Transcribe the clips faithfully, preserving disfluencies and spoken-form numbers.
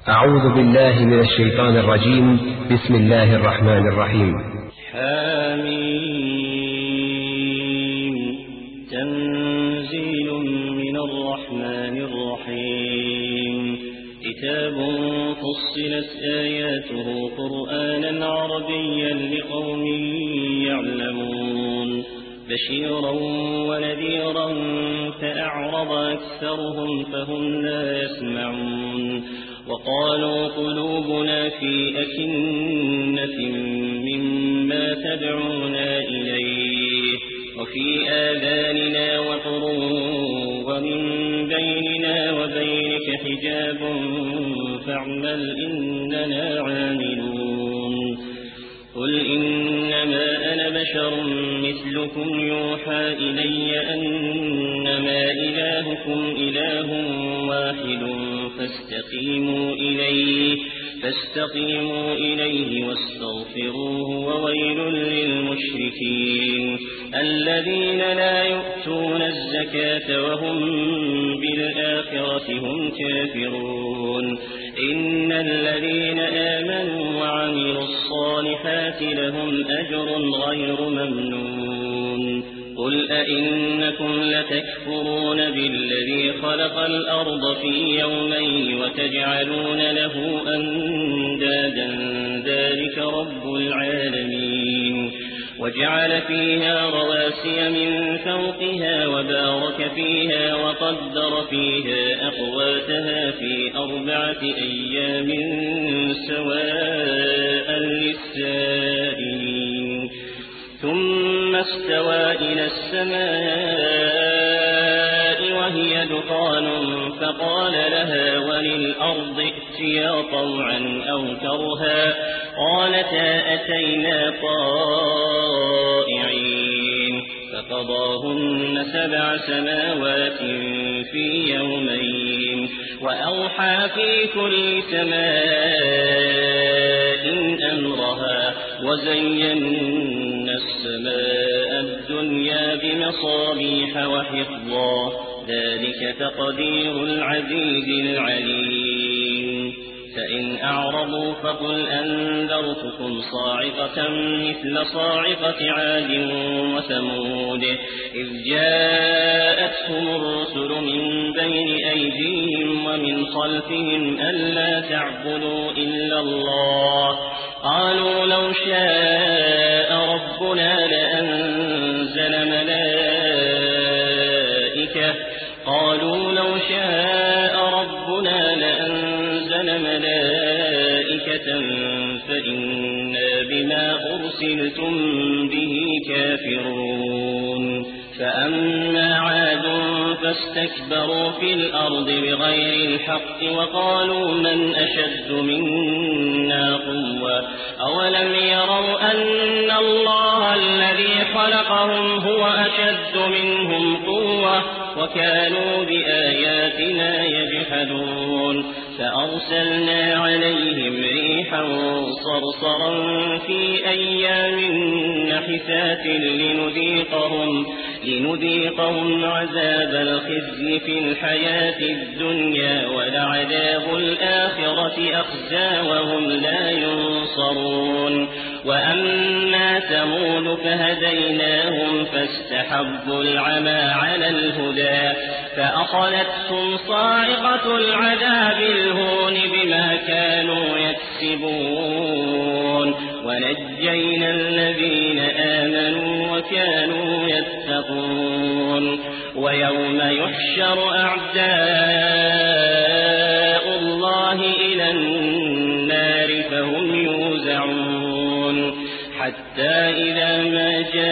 أعوذ بالله من الشيطان الرجيم. بسم الله الرحمن الرحيم. حميم. تنزيل من الرحمن الرحيم. كتاب فصلت آياته قرآنا عربيا لقوم يعلمون بشيرا ونذيرا فأعرض أكثرهم فهم لا يسمعون. وقالوا قلوبنا في أكنة مما تدعونا إليه وفي آذاننا وقر ومن بيننا وبينك حجاب فاعمل إننا عاملون. قل إنما أنا بشر مثلكم يوحى إلي أنما إلهكم إله واحد فاستقيموا إليه فاستقيموا إليه واستغفروه. وويل للمشركين الذين لا يؤتون الزكاة وهم بالآخرة هم كافرون. إن الذين آمنوا وعملوا الصالحات لهم أجر غير ممنون. قل أئنكم لتكفرون بالذي خلق الأرض في يومين وتجعلون له أندادا ذلك رب العالمين. وجعل فيها رواسي من فوقها وبارك فيها وقدر فيها أقواتها في أربعة أيام سواء للسائلين. ثم استوى إلى السماء وهي دخان فقال لها وللأرض ائتيا طوعا أو كرها قالتا أتينا طائعين. فقضاهن سبع سماوات في يومين وأوحى في كل سماء أمرها وزينا السماء الدنيا بمصابيح وحفظا ذلك تقدير العزيز العليم. فإن أعرضوا فقل أنذرتكم صاعقة مثل صاعقة عاد وثمود إذ جاءتهم الرسل من بين أيديهم ومن خلفهم ألا تعبدوا إلا الله قالوا لو شاء ربنا لأنزل ملائكة قالوا لو شاء ربنا لأنزل ملائكة فإنا بما أرسلتم به كافرون. فأما عاد فاستكبروا في الأرض بغير الحق وقالوا من أشد منا قوة أولم يروا أن الله الذي خلقهم هو أشد منهم قوة وكانوا بآياتنا يجحدون. فأرسلنا عليهم ريحا صرصرا في أيام نحسات لنذيقهم, لنذيقهم عذاب الخزي في الحياة الدنيا ولعذاب الآخرة أخزى وهم لا ينصرون. وأما ثمود فهديناهم فاستحبوا العمى على الهدى فأخذتهم صاعقة العذاب الهون بما كانوا يكسبون. ونجينا الذين آمنوا وكانوا يتقون. ويوم يحشر أعداء الله إلى النار فهم يوزعون حتى إذا ما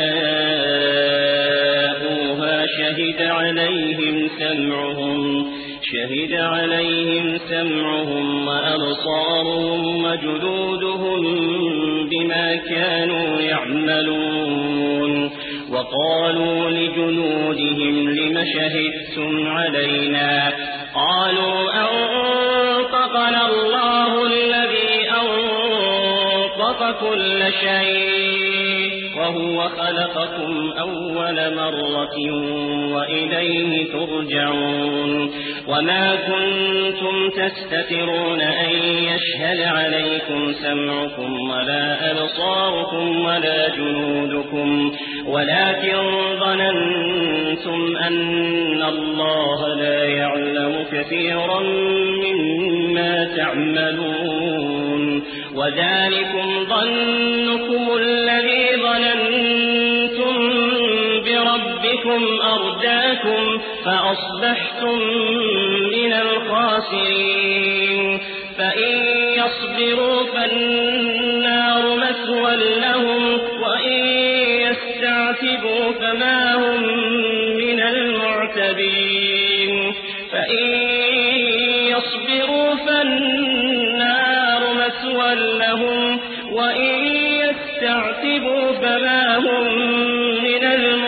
جاءوها شهد عليهم سمعهم شهد عليهم سمعهم وأبصارهم وجلودهم بما كانوا يعملون. وقالوا لجلودهم لم شهدتم علينا قالوا أنطقنا الله الذي أنطق كل شيء وهو خلقكم أول مرة وإليه ترجعون وما كنتم تستترون أن يشهد عليكم سمعكم ولا أبصاركم ولا جنودكم ولكن ظننتم أن الله لا يعلم كثيرا مما تعملون وذلكم ظنكم الذي ظننتم بربكم أرداكم فأصبحتم من الخاسرين فإن يصبروا فالنار مثوى لهم وإن يستعتبوا فما هم من المعتبين فإن يصبروا فالنار مثوى لهم وإن يستعتبوا فما هم من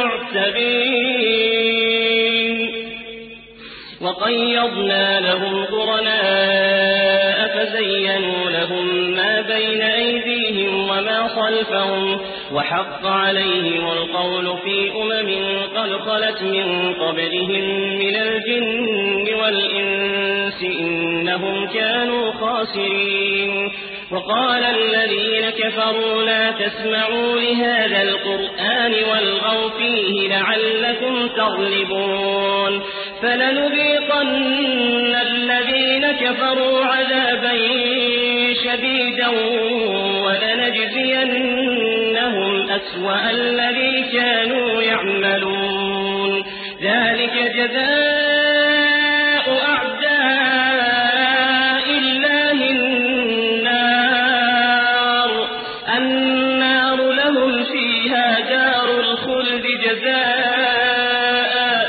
المعتبين وقيضنا لهم قرناء فزينوا لهم ما بين أيديهم وما خلفهم وحق عليهم القول في أمم قد خلت من قبلهم من الجن والإنس إنهم كانوا خاسرين وقال الذين كفروا لا تسمعوا لهذا القرآن والغوا فيه لعلكم تغلبون فلنذيقن الذين كفروا عذابا شديدا ولنجزينهم أسوأ الذي كانوا يعملون ذلك جزاء أعداء الله النار النار لهم فيها دار الخلد جزاء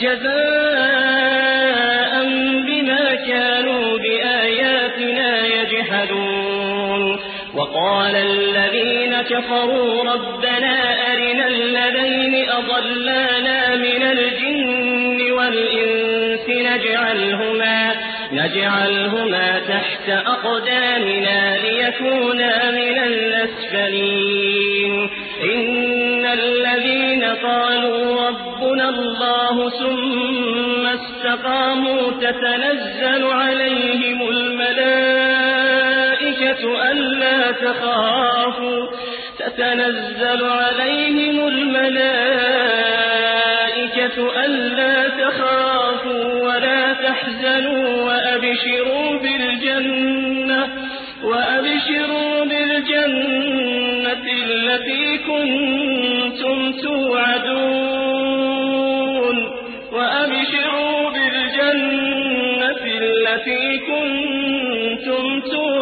جزاء بما كانوا بآياتنا يجحدون وقال الذين كفروا ربنا أرنا الذين أضلانا من الجن والإنس نجعلهما, نجعلهما تحت أقدامنا ليكونا من الأسفلين إن الذين قالوا ربنا الله ثم استقاموا تتنزل عليهم الملائكة ألا تخافوا تتنزل عليهم الملائكة ألا تخافوا ولا تحزنوا وأبشروا بالجنة وأبشروا بالجنة التي كنتم توعدون وأبشروا بالجنة التي كنتم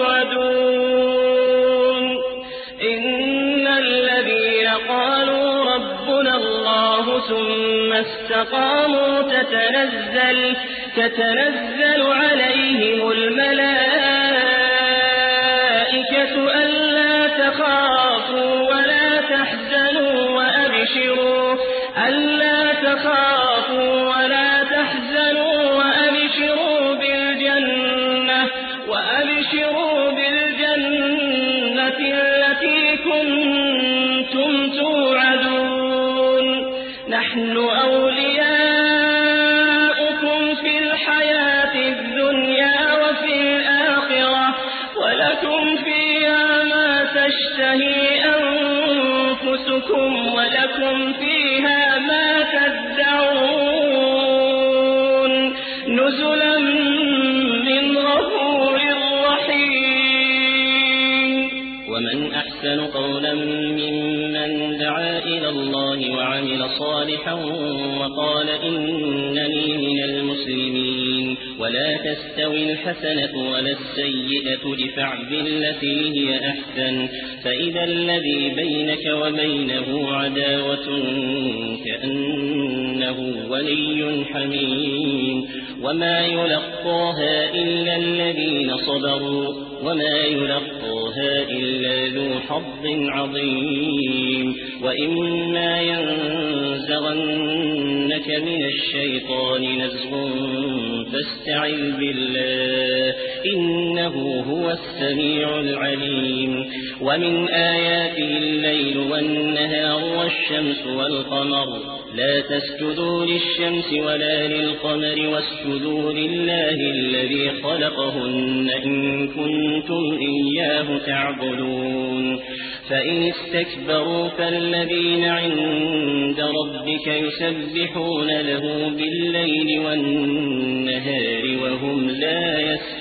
توعدون إن الذين قالوا ربنا الله ثم استقاموا تتنزل تتنزل عليهم الملائكة ألا تخافوا ولا تحزنوا وأبشروا ألا تخافوا ولا تحزنوا وأبشروا بالجنة وأبشروا بالجنة التي كنتم توعدون نحن أولياؤكم في الحياة الدنيا وفي الآخرة ولكم فيها ما تشتهي أنفسكم ولكم فيها ما تدعون نزلا من غفور رحيم ومن أحسن قولا ممن دعا إلى الله وعمل صالحا وقال إنني من المسلمين ولا تستوي الحسنة ولا السيئة ادفع بالتي هي أحسن فإذا الذي بينك وبينه عداوة كأنه ولي حميم وما يلقاها إلا الذين صبروا وما يلقاها إلا ذو حظ عظيم وإما ينزغنك من الشيطان نزغ فاستعذ بالله إنه هو السميع العليم ومن آياته الليل والنهار والشمس والقمر لا تسجدوا للشمس ولا للقمر واسجدوا لله الذي خلقهن إن كنتم إياه تعبدون فإن استكبروا فالذين عند ربك يسبحون له بالليل والنهار وهم لا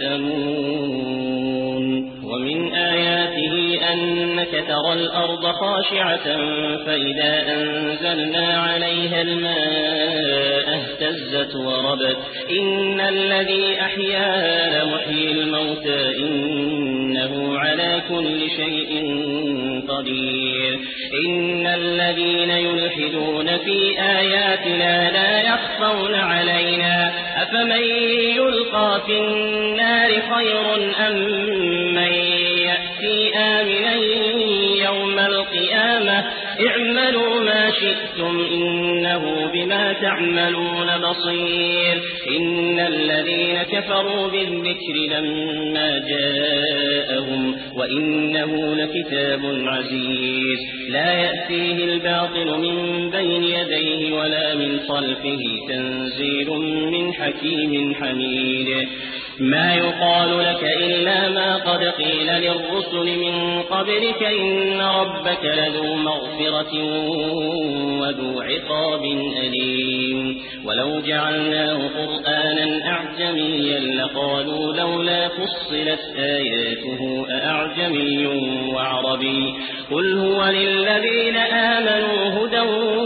يسأمون ومن آياته أنك ترى الأرض خاشعة فإذا أنزلنا عليها الماء اهتزت وربت إن الذي أحياها لمحيي الموتى إنه على كل شيء قدير إن الذين يلحدون في آياتنا لا يخفون علينا أفمن يلقى في النار خير أم من يأتي آمنا يوم القيامة اعملوا ما شئتم إنه بما تعملون بصير إن الذين كفروا بالذكر لما جاءهم وإنه لكتاب عزيز لا يأتيه الباطل من بين يديه ولا من خلفه تنزيل من حكيم حميد ما يقال لك إلا ما قد قيل للرسل من قبلك إن ربك لذو مغفرة وذو عقاب أليم ولو جعلناه قرآنا أعجميا لقالوا لولا فصلت آياته أأعجمي وعربي قل هو للذين آمنوا هدى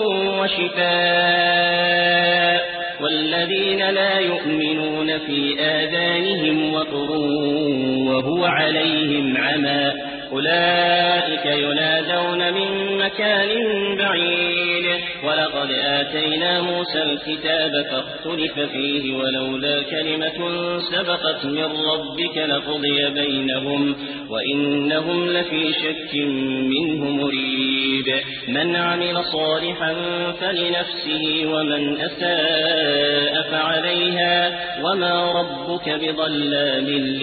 وشفاء والذين لا يؤمنون في آذانهم وقر وهو عليهم عمى أولئك ينادون من مكان بعيد ولقد آتينا موسى الكتاب فاختلف فيه ولولا كلمة سبقت من ربك لقضي بينهم وإنهم لفي شك منه مريب من عمل صالحا فلنفسه ومن أساء فعليها وما ربك بظلام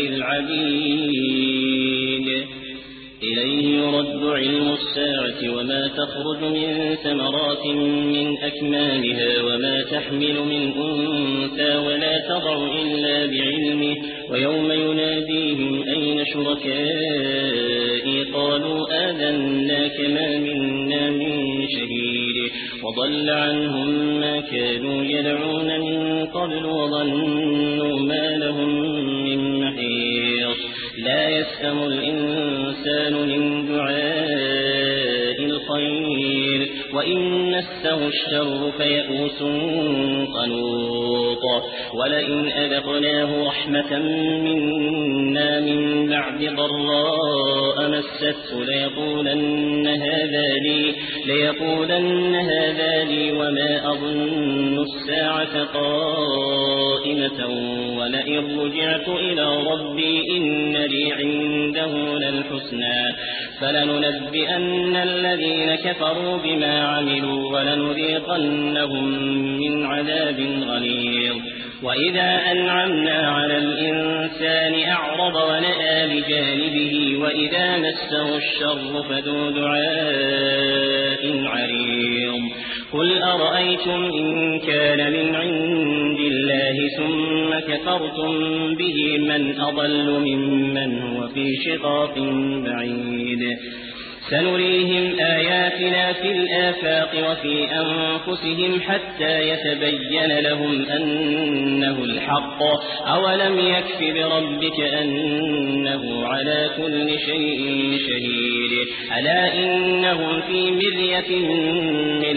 للعبيد إليه يرد علم الساعة وما تخرج من ثمرات من أكمامها وما تحمل من أنثى ولا تضع إلا بعلمه ويوم يناديهم أين شركائي قالوا آذناك ما منا من شهيد وضل عنهم ما كانوا يدعون من قبل وظنوا ما لهم من محيص لا يسأم الإنسان من دعاء الخير وإن مسه الشر فيئوس قنوط ولئن أذقناه رحمة منا من بعد ضراء مسته ليقولن هذا لي ليقولن هذا لي وما أظن الساعة قائمة ولئن رجعت إلى ربي إن لي عنده للحسنى فلننبئن الذين كفروا بما عملوا ولنذيقنهم من عذاب غليظ وإذا أنعمنا على الإنسان أعرض ونأى بجانبه وإذا مسه الشر فذو دعاء عريض قل أرأيتم إن كان من عند الله ثم كفرتم به من أضل ممن هو في شقاق بعيد سنريهم آياتنا في الآفاق وفي أنفسهم حتى يتبين لهم أنه الحق أولم يكف بربك أنه على كل شيء شهيد ألا إنهم في مرية من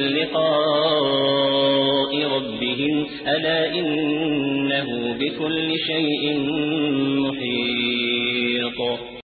لقاء ربهم ألا إنه بكل شيء محيط.